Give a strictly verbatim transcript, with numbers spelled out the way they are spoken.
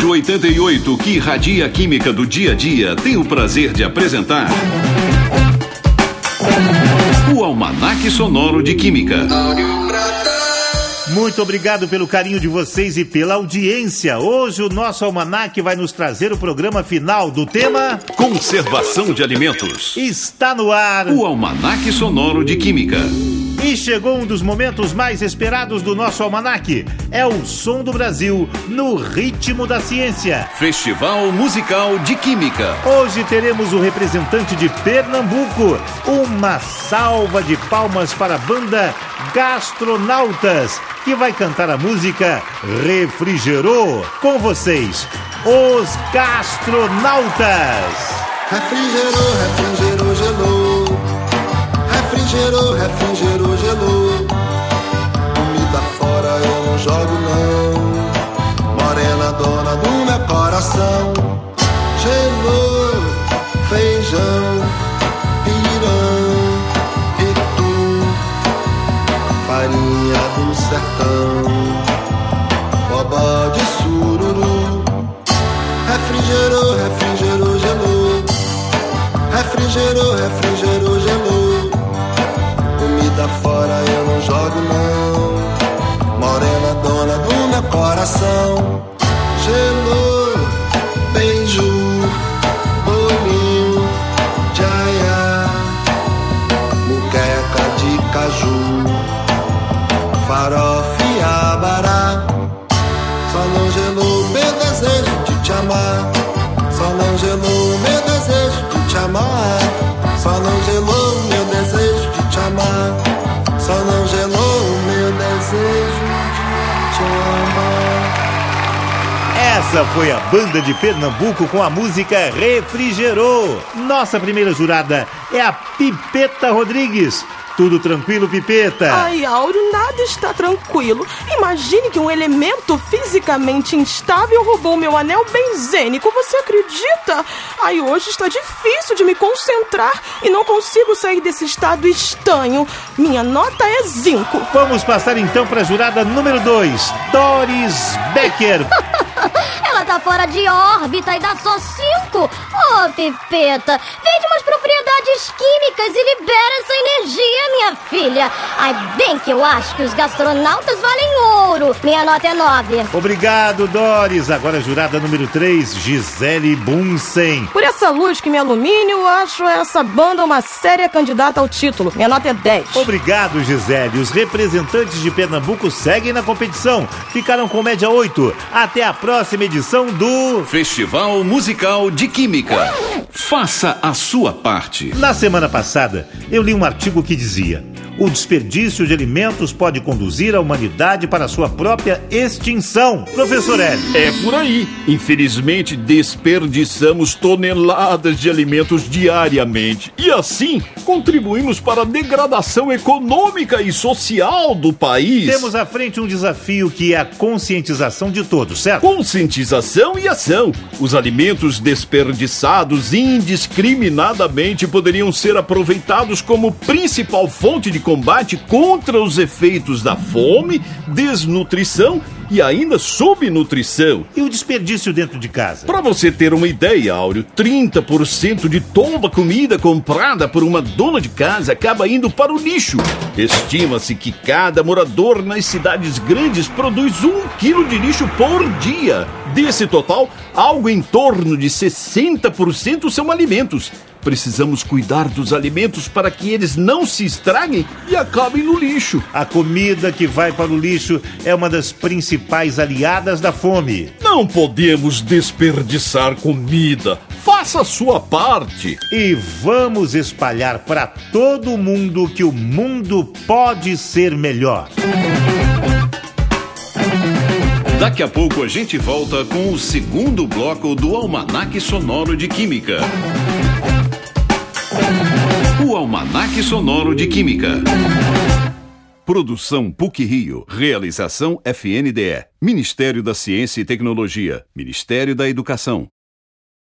Rádio oitenta e oito, que irradia a química do dia a dia, tem o prazer de apresentar o Almanaque Sonoro de Química. Muito obrigado pelo carinho de vocês e pela audiência. Hoje o nosso almanaque vai nos trazer o programa final do tema Conservação de Alimentos. Está no ar o Almanaque Sonoro de Química. E chegou um dos momentos mais esperados do nosso almanaque. É o Som do Brasil no Ritmo da Ciência. Festival Musical de Química. Hoje teremos o representante de Pernambuco. Uma salva de palmas para a banda Gastronautas, que vai cantar a música Refrigerou. Com vocês, os Gastronautas. Refrigerou, refrigerou, gelou. Refrigerou, refrigerou, gelou. Comida fora eu não jogo não. Morena, dona do meu coração. Gelou, feijão, pirão, etu, farinha do sertão, bobó de sururu. Refrigerou, refrigerou, gelou. Refrigerou, refrigerou, gelou. Comida fora eu não jogo não. Morena, dona do meu coração. Gelou, beijo, bolinho, jaiá, muqueca de caju, farofa e abará. Só não gelou meu desejo de te amar. Só não gelou meu desejo de te amar. Só não gelou meu desejo de te amar. Só não gelou meu desejo de te amar. Essa foi a banda de Pernambuco com a música Refrigerou. Nossa primeira jurada é a Pipeta Rodrigues. Tudo tranquilo, Pipeta? Ai, Áureo, nada está tranquilo. Imagine que um elemento fisicamente instável roubou meu anel benzênico. Você acredita? Ai, hoje está difícil de me concentrar e não consigo sair desse estado estanho. Minha nota é zinco. Vamos passar então para a jurada número dois, Doris Becker. Ela tá fora de órbita e dá só cinco. Ô, Pipeta, vende umas propriedades químicas e libera essa energia, minha filha. Ai, bem que eu acho que os gastronautas valem ouro. Minha nota é nove. Obrigado, Doris. Agora a jurada número três, Gisele Bunsen. Por essa luz que me ilumina, eu acho essa banda uma séria candidata ao título. Minha nota é dez. Obrigado, Gisele. Os representantes de Pernambuco seguem na competição. Ficaram com média oito. Até a próxima edição do Festival Musical de Química. Faça a sua parte. Na semana passada, eu li um artigo que dizia: o desperdício de alimentos pode conduzir a humanidade para a sua própria extinção. Professor Hélio. É por aí. Infelizmente, desperdiçamos toneladas de alimentos diariamente. E assim, contribuímos para a degradação econômica e social do país. Temos à frente um desafio que é a conscientização de todos, certo? Conscientização e ação. Os alimentos desperdiçados indiscriminadamente poderiam ser aproveitados como principal fonte de combate contra os efeitos da fome, desnutrição e ainda subnutrição. E o desperdício dentro de casa? Para você ter uma ideia, Áureo, trinta por cento de toda a comida comprada por uma dona de casa acaba indo para o lixo. Estima-se que cada morador nas cidades grandes produz um quilo de lixo por dia. Desse total, algo em torno de sessenta por cento são alimentos. Precisamos cuidar dos alimentos para que eles não se estraguem e acabem no lixo. A comida que vai para o lixo é uma das principais aliadas da fome. Não podemos desperdiçar comida. Faça a sua parte. E vamos espalhar para todo mundo que o mundo pode ser melhor. Daqui a pouco a gente volta com o segundo bloco do Almanaque Sonoro de Química. O Almanaque Sonoro de Química. Produção P U C Rio. Realização F N D E. Ministério da Ciência e Tecnologia. Ministério da Educação.